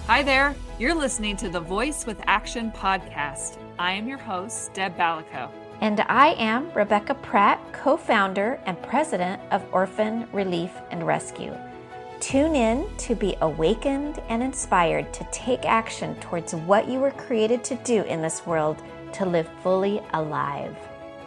Hi there. You're listening to the Voice with Action podcast. I am your host, Deb Balico. And I am Rebecca Pratt, co-founder and president of Orphan Relief and Rescue. Tune in to be awakened and inspired to take action towards what you were created to do in this world, to live fully alive.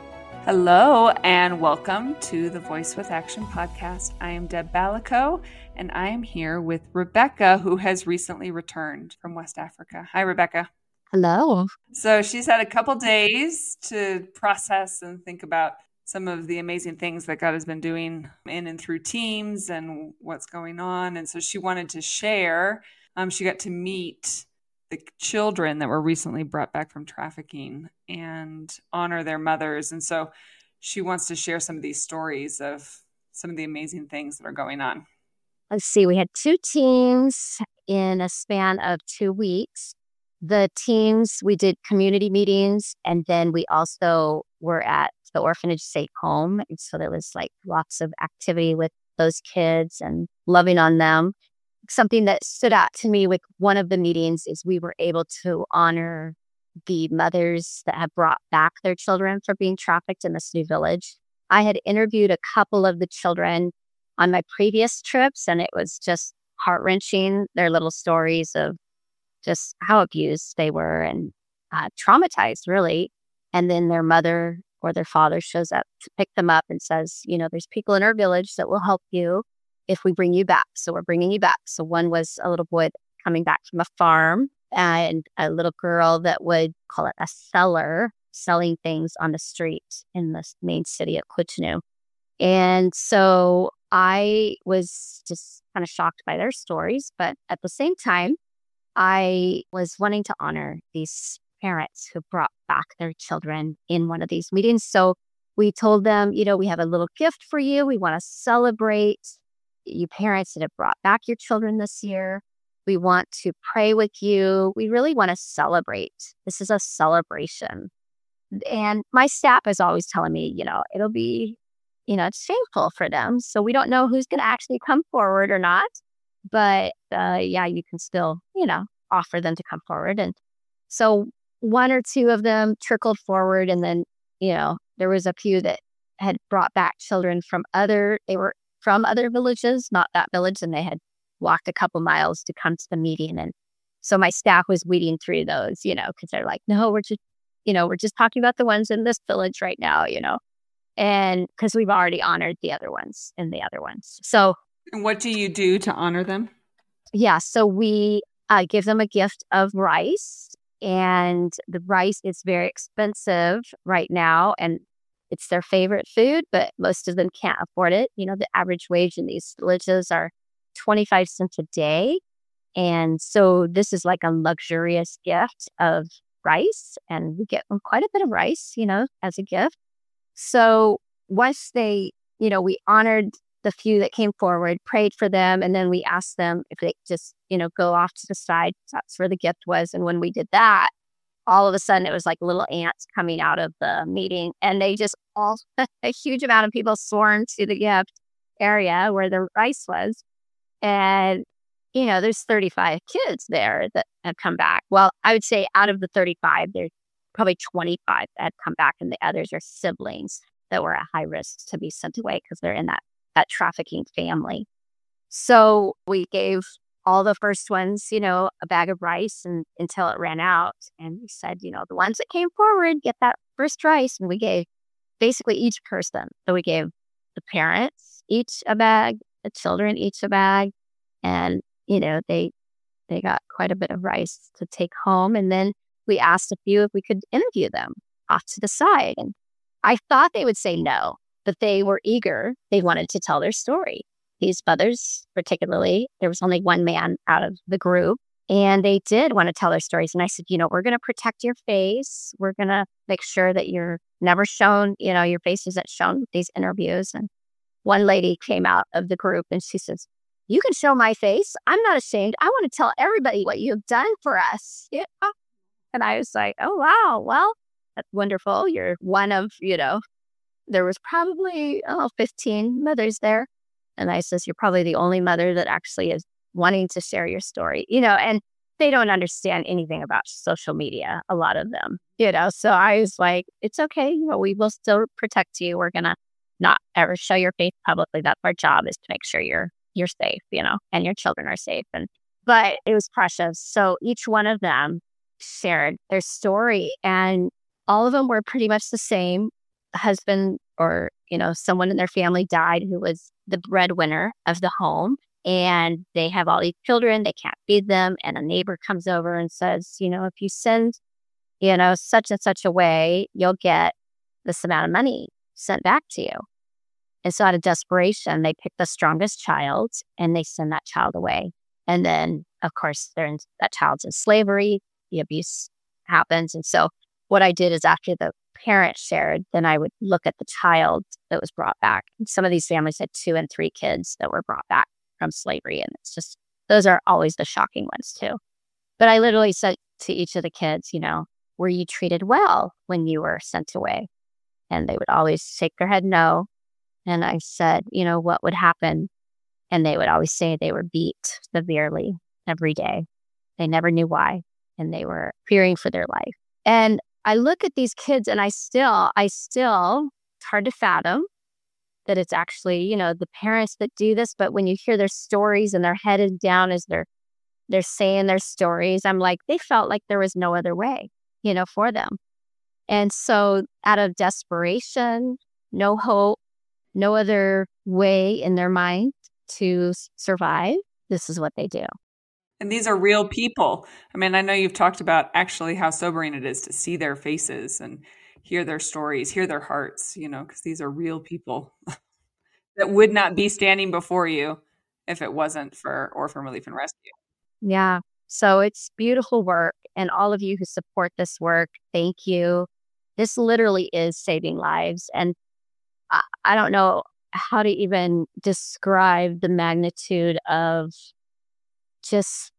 Hello, and welcome to the Voice with Action podcast. I am Deb Balico, and I am here with Rebecca, who has recently returned from West Africa. Hi, Rebecca. Hello. So she's had a couple days to process and think about some of the amazing things that God has been doing in and through teams and what's going on. And so she wanted to share. She got to meet the children that were recently brought back from trafficking and honor their mothers. And so she wants to share some of these stories of some of the amazing things that are going on. Let's see. We had 2 teams in a span of 2 weeks. The teams, we did community meetings, and then we also were at the orphanage safe home. And so there was like lots of activity with those kids and loving on them. Something that stood out to me with one of the meetings is we were able to honor the mothers that have brought back their children from being trafficked in this new village. I had interviewed a couple of the children on my previous trips, and it was just heart-wrenching, their little stories of just how abused they were and traumatized, really. And then their mother or their father shows up to pick them up and says, you know, there's people in our village that will help you if we bring you back. So we're bringing you back. So one was a little boy coming back from a farm, and a little girl that would call it a seller, selling things on the street in the main city of Cotonou. And so I was just kind of shocked by their stories. But at the same time, I was wanting to honor these parents who brought back their children in one of these meetings. So we told them, you know, we have a little gift for you. We want to celebrate you parents that have brought back your children this year. We want to pray with you. We really want to celebrate. This is a celebration. And my staff is always telling me, you know, it'll be, you know, it's shameful for them. So we don't know who's going to actually come forward or not. But yeah, you can still, you know, offer them to come forward. And so 1 or 2 of them trickled forward. And then, you know, there was a few that had brought back children from other villages, not that village. And they had walked a couple miles to come to the meeting. And so my staff was weeding through those, you know, because they're like, no, we're just talking about the ones in this village right now, you know, and because we've already honored the other ones and the other ones. So. And what do you do to honor them? Yeah, so we give them a gift of rice, and the rice is very expensive right now, and it's their favorite food, but most of them can't afford it. You know, the average wage in these villages are 25 cents a day. And so this is like a luxurious gift of rice, and we get them quite a bit of rice, you know, as a gift. So once they, you know, we honored the few that came forward, prayed for them, and then we asked them if they just, you know, go off to the side. That's where the gift was. And when we did that, all of a sudden it was like little ants coming out of the meeting, and they just a huge amount of people swarmed to the gift area where the rice was. And, you know, there's 35 kids there that have come back. Well, I would say out of the 35, there's probably 25 that had come back, and the others are siblings that were at high risk to be sent away because they're in that trafficking family. So we gave all the first ones, you know, a bag of rice and until it ran out. And we said, you know, the ones that came forward, get that first rice. And we gave basically each person. So we gave the parents each a bag, the children each a bag. And, you know, they got quite a bit of rice to take home. And then we asked a few if we could interview them off to the side. And I thought they would say no, but they were eager. They wanted to tell their story. These mothers, particularly, there was only one man out of the group, and they did want to tell their stories. And I said, you know, we're going to protect your face. We're going to make sure that you're never shown, you know, your face isn't shown with these interviews. And one lady came out of the group and she says, you can show my face. I'm not ashamed. I want to tell everybody what you've done for us. Yeah. And I was like, oh, wow. Well, that's wonderful. You're one of, you know, there was probably 15 mothers there. And I says, you're probably the only mother that actually is wanting to share your story, you know, and they don't understand anything about social media, a lot of them, So I was like, it's okay. We will still protect you. We're going to not ever show your face publicly. That's our job, is to make sure you're safe, and your children are safe. But it was precious. So each one of them shared their story, and all of them were pretty much the same. Husband or, someone in their family died who was the breadwinner of the home. And they have all these children, they can't feed them. And a neighbor comes over and says, if you send, such and such a way, you'll get this amount of money sent back to you. And so out of desperation, they pick the strongest child and they send that child away. And then, of course, that child's in slavery, the abuse happens. And so what I did is, after the parent shared, then I would look at the child that was brought back. And some of these families had 2 and 3 kids that were brought back from slavery. And it's just, those are always the shocking ones too. But I literally said to each of the kids, were you treated well when you were sent away? And they would always shake their head no. And I said, what would happen? And they would always say they were beat severely every day. They never knew why. And they were fearing for their life. And I look at these kids and I still, it's hard to fathom that it's actually, the parents that do this. But when you hear their stories and their head is down as they're saying their stories, I'm like, they felt like there was no other way, for them. And so out of desperation, no hope, no other way in their mind to survive, this is what they do. And these are real people. I mean, I know you've talked about actually how sobering it is to see their faces and hear their stories, hear their hearts, because these are real people that would not be standing before you if it wasn't for Orphan Relief and Rescue. Yeah. So it's beautiful work. And all of you who support this work, thank you. This literally is saving lives. And I don't know how to even describe the magnitude of just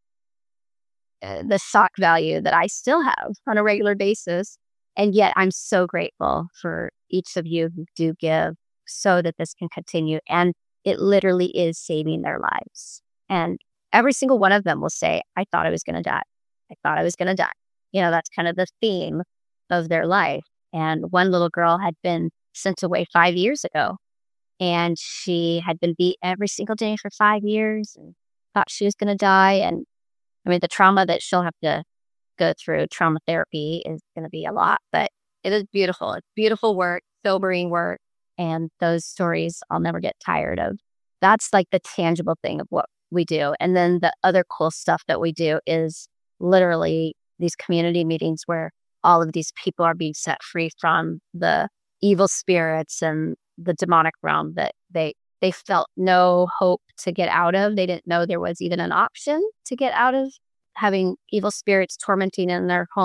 the shock value that I still have on a regular basis. And yet I'm so grateful for each of you who do give so that this can continue. And it literally is saving their lives. And every single one of them will say, I thought I was going to die. I thought I was going to die. That's kind of the theme of their life. And one little girl had been sent away 5 years ago. And she had been beat every single day for 5 years and thought she was going to die. And I mean, the trauma that she'll have to go through, trauma therapy, is going to be a lot. But it is beautiful. It's beautiful work, sobering work. And those stories I'll never get tired of. That's like the tangible thing of what we do. And then the other cool stuff that we do is literally these community meetings where all of these people are being set free from the evil spirits and the demonic realm that they felt no hope to get out of. They didn't know there was even an option to get out of having evil spirits tormenting them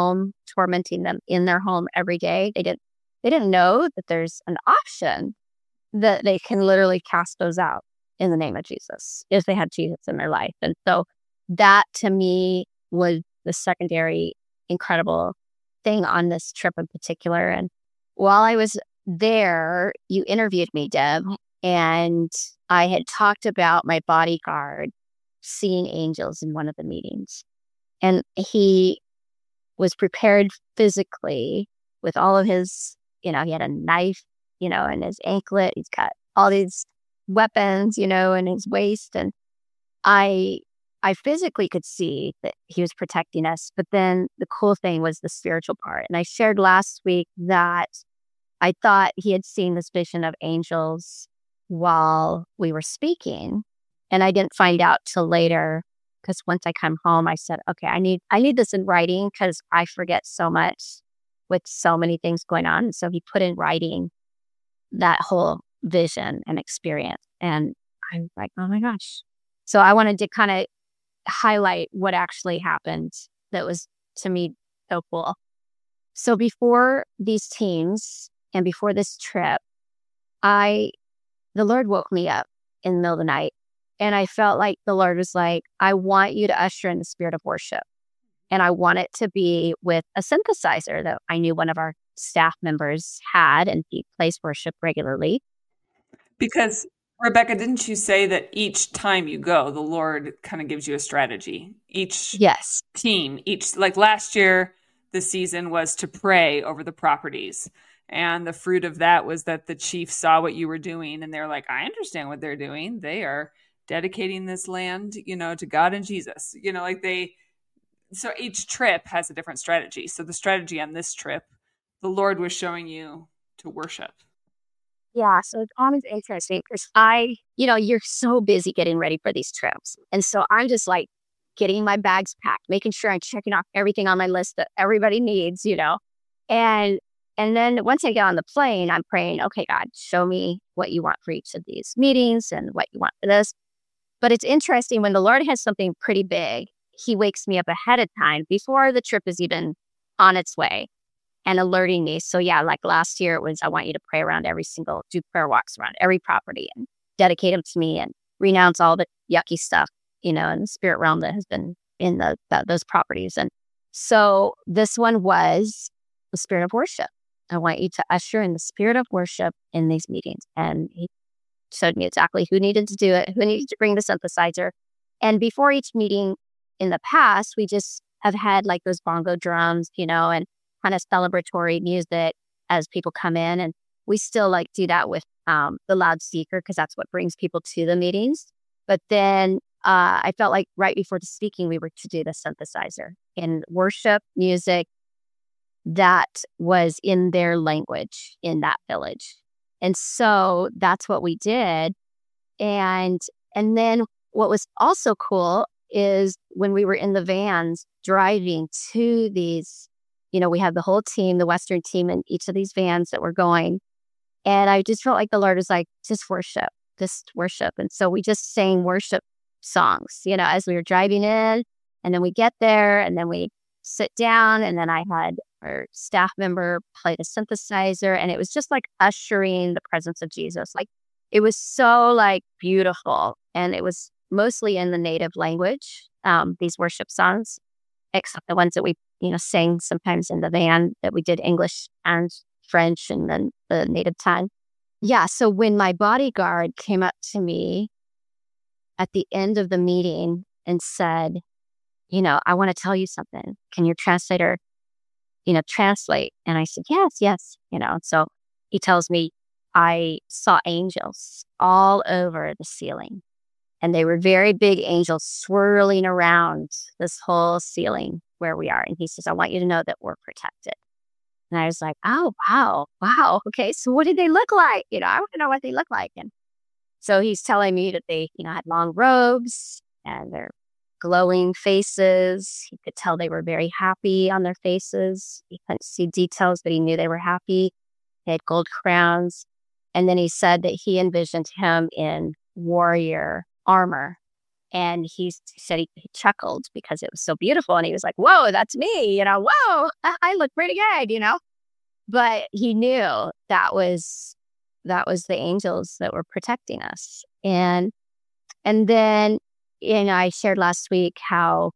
in their home every day. They didn't know that there's an option that they can literally cast those out in the name of Jesus if they had Jesus in their life. And so that to me was the secondary incredible thing on this trip in particular. And while I was there, you interviewed me, Deb, and I had talked about my bodyguard seeing angels in one of the meetings. And he was prepared physically with all of his, he had a knife, in his anklet. He's got all these weapons, in his waist. And I physically could see that he was protecting us. But then the cool thing was the spiritual part. And I shared last week that I thought he had seen this vision of angels while we were speaking. And I didn't find out till later, because once I come home, I said, okay, I need this in writing because I forget so much with so many things going on. And so he put in writing that whole vision and experience. And I was like, oh my gosh. So I wanted to kind of highlight what actually happened that was, to me, so cool. So before these teams and before this trip, the Lord woke me up in the middle of the night. And I felt like the Lord was like, I want you to usher in the spirit of worship. And I want it to be with a synthesizer that I knew one of our staff members had, and he plays worship regularly. Because Rebecca, didn't you say that each time you go, the Lord kind of gives you a strategy? Each Yes. team, like last year, the season was to pray over the properties. And the fruit of that was that the chief saw what you were doing and they're like, I understand what they're doing. They are dedicating this land, to God and Jesus. So each trip has a different strategy. So the strategy on this trip, the Lord was showing you to worship. Yeah, so it's always interesting because you're so busy getting ready for these trips. And so I'm just like getting my bags packed, making sure I'm checking off everything on my list that everybody needs. And and then once I get on the plane, I'm praying, okay, God, show me what you want for each of these meetings and what you want for this. But it's interesting when the Lord has something pretty big, he wakes me up ahead of time before the trip is even on its way and alerting me. So yeah, like last year it was, I want you to pray around do prayer walks around every property and dedicate them to me and renounce all the yucky stuff, in the spirit realm that has been in those properties. And so this one was the spirit of worship. I want you to usher in the spirit of worship in these meetings. And he showed me exactly who needed to do it, who needed to bring the synthesizer. And before each meeting in the past, we just have had like those bongo drums, and kind of celebratory music as people come in. And we still like do that with the loudspeaker because that's what brings people to the meetings. But then I felt like right before the speaking, we were to do the synthesizer and worship music that was in their language in that village. And so that's what we did. And then what was also cool is when we were in the vans driving to these, we had the whole team, the Western team in each of these vans that were going. And I just felt like the Lord was like, just worship. And so we just sang worship songs, as we were driving in. And then we get there and then we sit down. And then I had our staff member play the synthesizer. And it was just like ushering the presence of Jesus. Like it was so like beautiful. And it was mostly in the native language, these worship songs, except the ones that we, sang sometimes in the van that we did English and French and then the native tongue. Yeah. So when my bodyguard came up to me at the end of the meeting and said, I want to tell you something. Can your translator, translate? And I said, yes. So he tells me I saw angels all over the ceiling. And they were very big angels swirling around this whole ceiling where we are. And he says, I want you to know that we're protected. And I was like, oh, wow. Okay, so what did they look like? I want to know what they look like. And so he's telling me that they, had long robes and their glowing faces. He could tell they were very happy on their faces. He couldn't see details, but he knew they were happy. They had gold crowns. And then he said that he envisioned him in warrior armor. And he said he chuckled because it was so beautiful. And he was like, whoa, that's me. Whoa, I look pretty good, But he knew that was the angels that were protecting us. And then, I shared last week how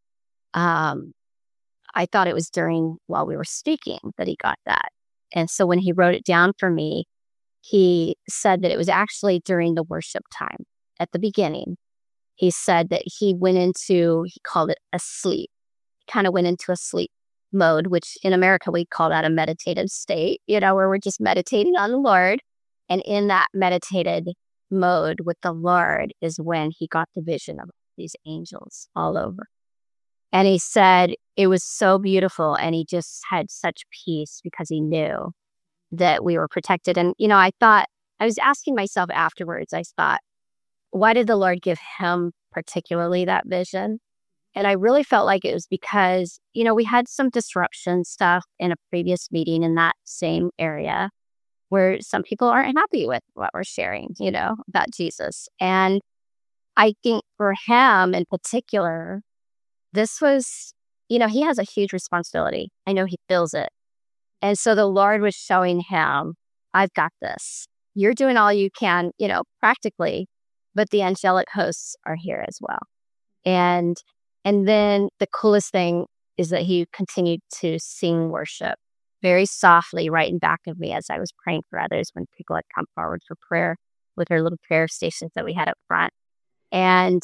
I thought it was while we were speaking that he got that. And so when he wrote it down for me, he said that it was actually during the worship time at the beginning. He said that he called it a sleep. He kind of went into a sleep mode, which in America, we call that a meditative state, where we're just meditating on the Lord. And in that meditated mode with the Lord is when he got the vision of these angels all over. And he said it was so beautiful. And he just had such peace because he knew that we were protected. And, I was asking myself afterwards, I thought, why did the Lord give him particularly that vision? And I really felt like it was because, we had some disruption stuff in a previous meeting in that same area where some people aren't happy with what we're sharing, about Jesus. And I think for him in particular, this was, he has a huge responsibility. I know he feels it. And so the Lord was showing him, I've got this. You're doing all you can, practically, but the angelic hosts are here as well. And then the coolest thing is that he continued to sing worship very softly right in back of me as I was praying for others when people had come forward for prayer. with our little prayer stations that we had up front. And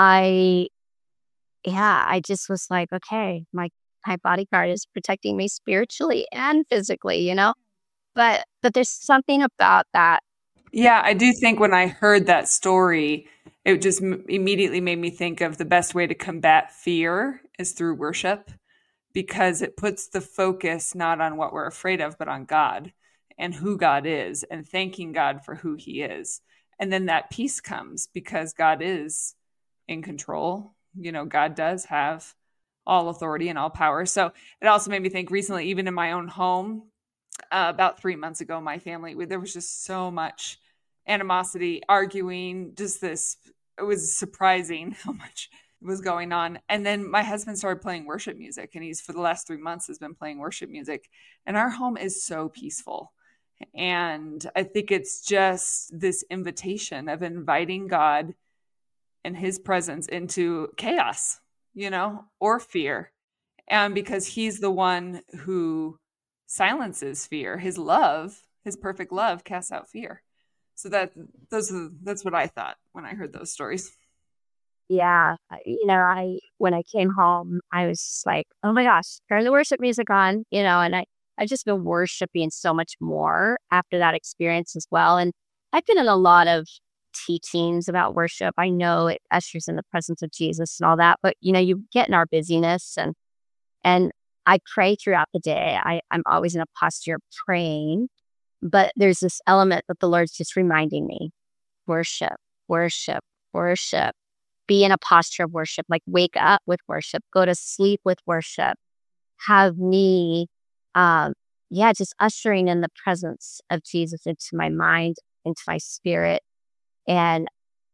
I just was like, okay, my bodyguard is protecting me spiritually and physically, but there's something about that. Yeah, I do think when I heard that story, it just immediately made me think of the best way to combat fear is through worship, because it puts the focus not on what we're afraid of, but on God and who God is, and thanking God for who he is. And then that peace comes because God is in control. God does have all authority and all power. So it also made me think recently, even in my own home, about 3 months ago, my family, there was just so much animosity, arguing, it was surprising how much was going on. And then my husband started playing worship music, and he's for the last 3 months has been playing worship music. And our home is so peaceful. And I think it's just this invitation of inviting God and his presence into chaos, or fear. And because he's the one who silences fear, his love, his perfect love casts out fear. So that's what I thought when I heard those stories. Yeah. When I came home, I was just like, oh my gosh, turn the worship music on, and I've just been worshiping so much more after that experience as well. And I've been in a lot of teachings about worship. I know it ushers in the presence of Jesus and all that, but you get in our busyness and I pray throughout the day. I'm always in a posture of praying, but there's this element that the Lord's just reminding me, worship, worship, worship. Be in a posture of worship, like wake up with worship, go to sleep with worship, have me, just ushering in the presence of Jesus into my mind, into my spirit. And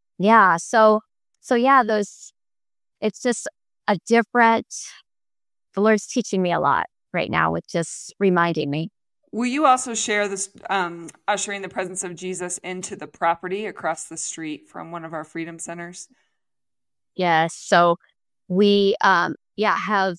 it's just a different, the Lord's teaching me a lot right now with just reminding me. Will you also share this, ushering the presence of Jesus into the property across the street from one of our Freedom Centers? Yes. So we, have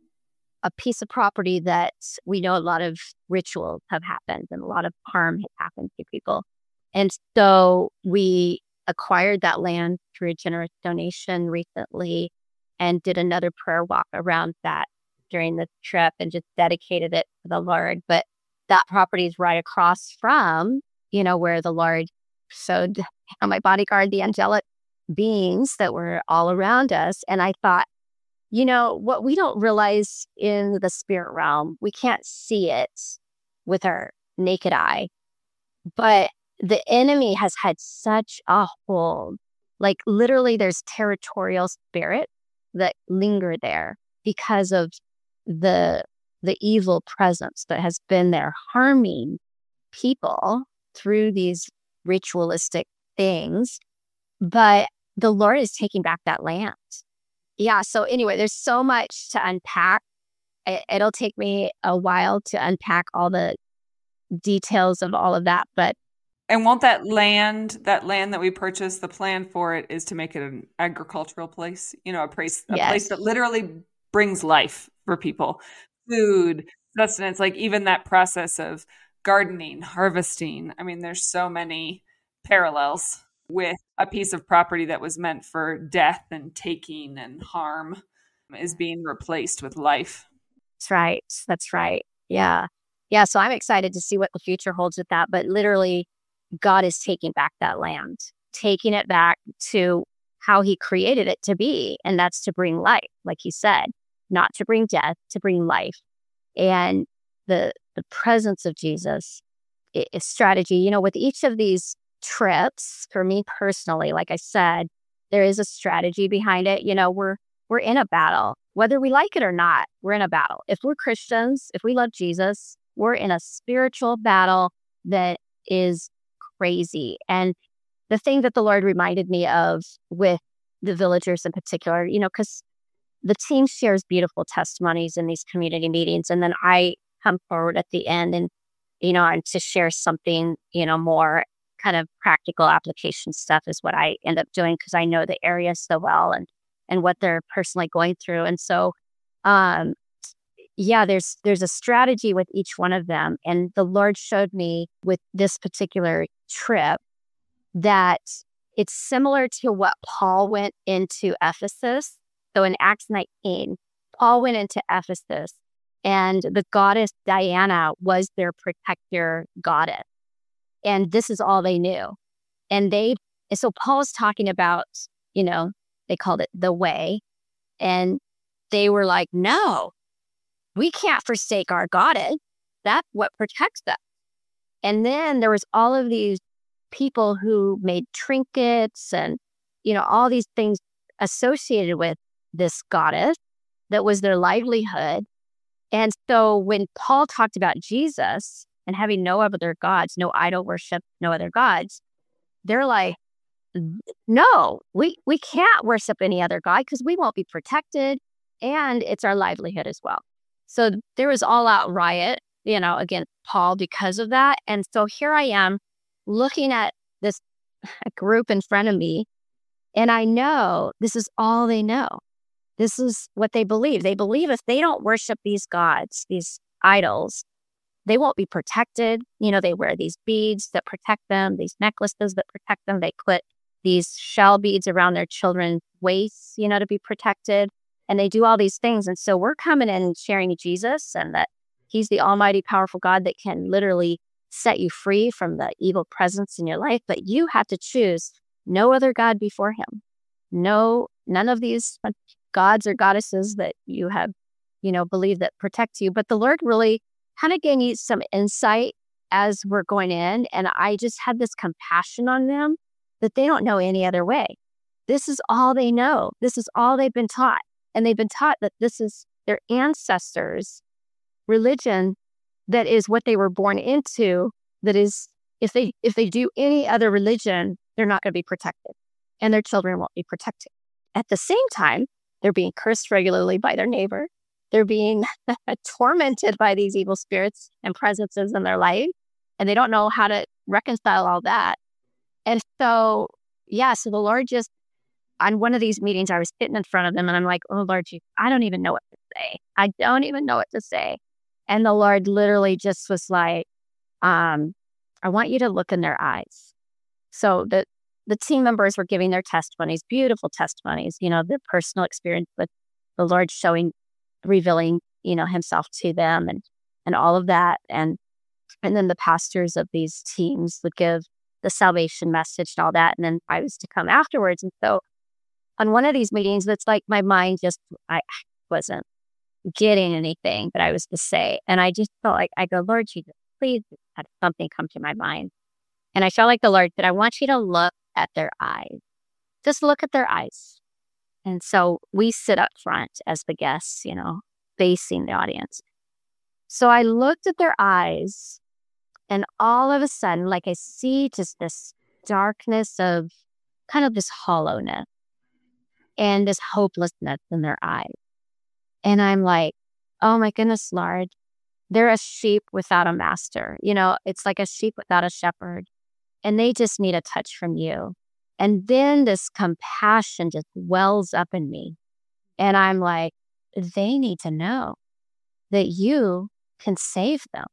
a piece of property that we know a lot of rituals have happened and a lot of harm has happened to people. And so we acquired that land through a generous donation recently and did another prayer walk around that during the trip and just dedicated it to the Lord. But that property is right across from, where the Lord showed my bodyguard, the angelic beings that were all around us. And I thought, what we don't realize in the spirit realm, we can't see it with our naked eye, but the enemy has had such a hold. Like literally there's territorial spirit that linger there because of the evil presence that has been there harming people through these ritualistic things. But the Lord is taking back that land. Yeah. So anyway, there's so much to unpack. It'll take me a while to unpack all the details of all of that. And won't that land that we purchased, the plan for it is to make it an agricultural place, a place that literally brings life for people, food, sustenance, like even that process of gardening, harvesting. I mean, there's so many parallels with a piece of property that was meant for death and taking and harm is being replaced with life. That's right. Yeah. Yeah. So I'm excited to see what the future holds with that. But literally, God is taking back that land, taking it back to how he created it to be. And that's to bring life, like he said, not to bring death, to bring life. And the presence of Jesus is strategy. With each of these trips, for me personally, like I said, there is a strategy behind it. We're in a battle, whether we like it or not. We're in a battle. If we're Christians, if we love Jesus, we're in a spiritual battle that is crazy. And the thing that the Lord reminded me of with the villagers in particular, because the team shares beautiful testimonies in these community meetings, and then I come forward at the end and and to share something more kind of practical application stuff is what I end up doing because I know the area so well and what they're personally going through. And so there's a strategy with each one of them. And the Lord showed me with this particular trip that it's similar to what Paul went into Ephesus. So in Acts 19, Paul went into Ephesus, and the goddess Diana was their protector goddess. And this is all they knew. And so Paul's talking about, they called it the way. And they were like, no, we can't forsake our goddess. That's what protects us. And then there was all of these people who made trinkets and, all these things associated with this goddess that was their livelihood. And so when Paul talked about Jesus and having no other gods, no idol worship, no other gods, they're like, no, we can't worship any other god because we won't be protected, and it's our livelihood as well. So there was all out riot, against Paul because of that. And so here I am looking at this group in front of me, and I know this is all they know. This is what they believe. They believe if they don't worship these gods, these idols, they won't be protected. They wear these beads that protect them, these necklaces that protect them. They put these shell beads around their children's waists, to be protected. And they do all these things. And so we're coming in and sharing Jesus, and that he's the almighty, powerful God that can literally set you free from the evil presence in your life. But you have to choose no other God before him. None of these gods or goddesses that you have, believe that protect you. But the Lord really kind of gave me some insight as we're going in. And I just had this compassion on them that they don't know any other way. This is all they know. This is all they've been taught. And they've been taught that this is their ancestors' religion, that is what they were born into. That is, if they do any other religion, they're not going to be protected, and their children won't be protected. At the same time, they're being cursed regularly by their neighbor. They're being tormented by these evil spirits and presences in their life, and they don't know how to reconcile all that. And so, so the Lord just, on one of these meetings, I was sitting in front of them, and I'm like, oh, Lord, I don't even know what to say. I don't even know what to say. And the Lord literally just was like, I want you to look in their eyes. So the team members were giving their testimonies, beautiful testimonies, their personal experience with the Lord revealing, himself to them and all of that. And then the pastors of these teams would give the salvation message and all that. And then I was to come afterwards. And so on one of these meetings, it's like my mind I wasn't getting anything that I was to say. And I just felt like, I go, Lord Jesus, please have something come to my mind. And I felt like the Lord said, I want you to look at their eyes. Just look at their eyes. And so we sit up front as the guests, facing the audience. So I looked at their eyes, and all of a sudden, like, I see just this darkness of kind of this hollowness and this hopelessness in their eyes. And I'm like, oh my goodness, Lord, they're a sheep without a master. It's like a sheep without a shepherd, and they just need a touch from you. And then this compassion just wells up in me. And I'm like, they need to know that you can save them.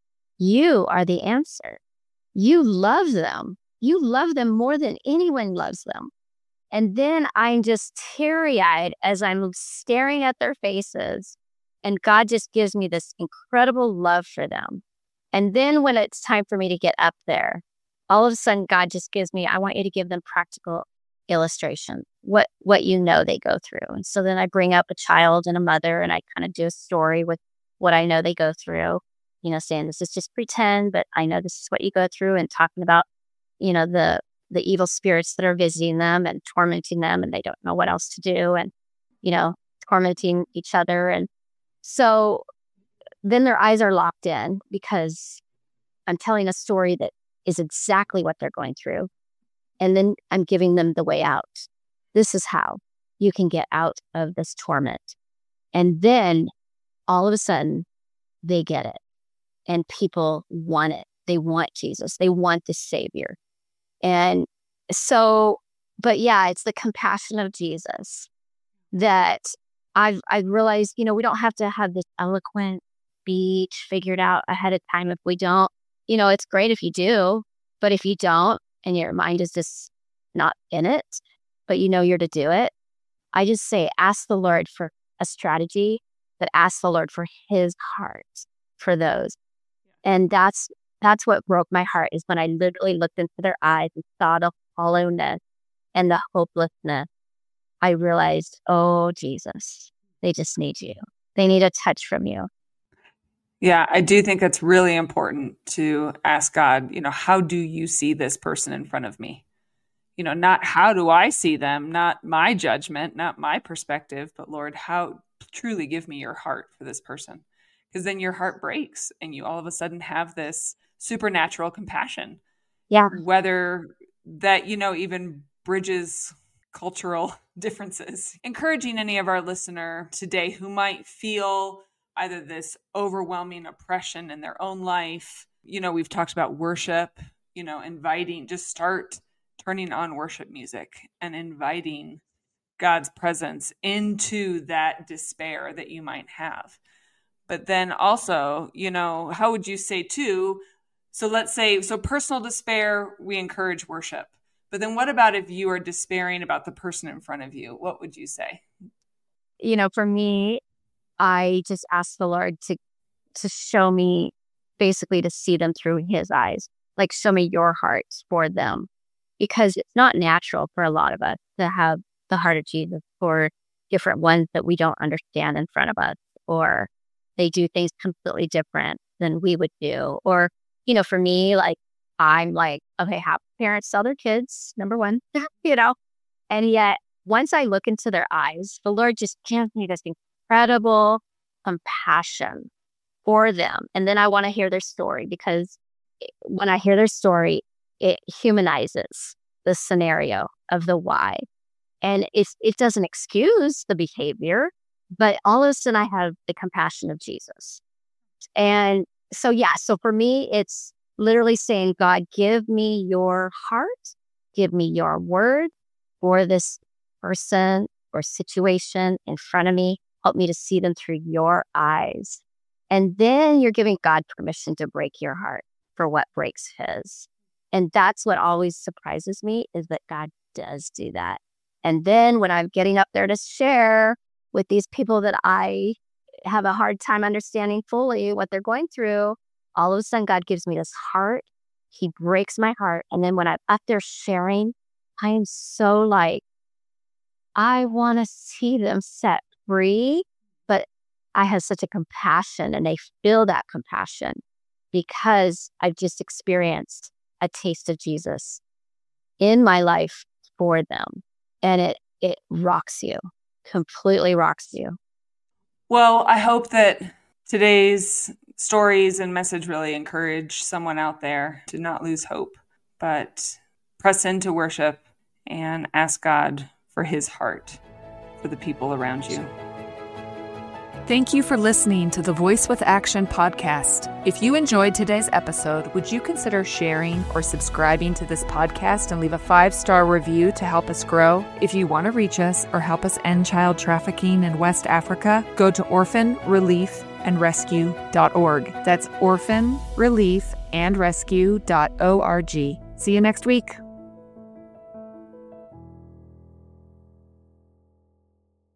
You are the answer. You love them. You love them more than anyone loves them. And then I'm just teary-eyed as I'm staring at their faces, and God just gives me this incredible love for them. And then when it's time for me to get up there, all of a sudden God just gives me, I want you to give them practical illustration, what they go through. And so then I bring up a child and a mother, and I kind of do a story with what I know they go through, saying this is just pretend, but I know this is what you go through, and talking about, the evil spirits that are visiting them and tormenting them, and they don't know what else to do, and, tormenting each other. And so then their eyes are locked in because I'm telling a story that is exactly what they're going through. And then I'm giving them the way out. This is how you can get out of this torment. And then all of a sudden they get it, and people want it. They want Jesus. They want the Savior. And so, but yeah, it's the compassion of Jesus that I've realized, we don't have to have this eloquent speech figured out ahead of time. If we don't, it's great if you do, but if you don't, and your mind is just not in it, but you know you're to do it, I just say, ask the Lord for a strategy, but ask the Lord for his heart for those. And that's what broke my heart, is when I literally looked into their eyes and saw the hollowness and the hopelessness. I realized, oh, Jesus, they just need you. They need a touch from you. Yeah, I do think it's really important to ask God, how do you see this person in front of me? Not how do I see them, not my judgment, not my perspective, but Lord, how truly give me your heart for this person. Because then your heart breaks and you all of a sudden have this supernatural compassion. Yeah. Whether that, even bridges cultural differences. Encouraging any of our listener today who might feel either this overwhelming oppression in their own life. We've talked about worship, inviting, just start turning on worship music and inviting God's presence into that despair that you might have. But then also, how would you say too? So let's say, personal despair, we encourage worship. But then what about if you are despairing about the person in front of you? What would you say? For me, I just ask the Lord to show me, basically to see them through his eyes, like show me your heart for them. Because it's not natural for a lot of us to have the heart of Jesus for different ones that we don't understand in front of us, or they do things completely different than we would do. Or, for me, like, I'm like, okay, how parents sell their kids, number one, and yet once I look into their eyes, the Lord just gives me this incredible compassion for them. And then I want to hear their story, because when I hear their story, it humanizes the scenario of the why. And it doesn't excuse the behavior, but all of a sudden I have the compassion of Jesus. And so for me, it's literally saying, God, give me your heart, give me your word for this person or situation in front of me. Help me to see them through your eyes. And then you're giving God permission to break your heart for what breaks his. And that's what always surprises me, is that God does do that. And then when I'm getting up there to share with these people that I have a hard time understanding fully what they're going through, all of a sudden God gives me this heart. He breaks my heart. And then when I'm up there sharing, I am so like, I want to see them set free, but I have such a compassion, and they feel that compassion because I've just experienced a taste of Jesus in my life for them. And it rocks you, completely rocks you. Well, I hope that today's stories and message really encourage someone out there to not lose hope, but press into worship and ask God for his heart for the people around you. Thank you for listening to the Voice with Action podcast. If you enjoyed today's episode, would you consider sharing or subscribing to this podcast and leave a 5-star review to help us grow? If you want to reach us or help us end child trafficking in West Africa, go to orphanreliefandrescue.org. That's orphanreliefandrescue.org. See you next week.